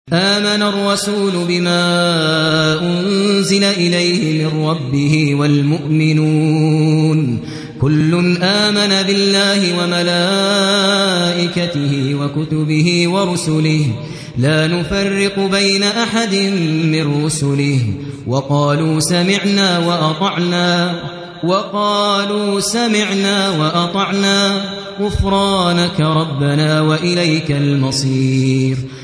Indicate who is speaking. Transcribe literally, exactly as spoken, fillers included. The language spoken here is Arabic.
Speaker 1: آمن الرسول بما أنزل إليه من ربه والمؤمنون كل آمن بالله وملائكته وكتبه ورسله لا نفرق بين أحد من رسله وقالوا سمعنا وأطعنا وقالوا سمعنا وأطعنا غفرانك ربنا وإليك المصير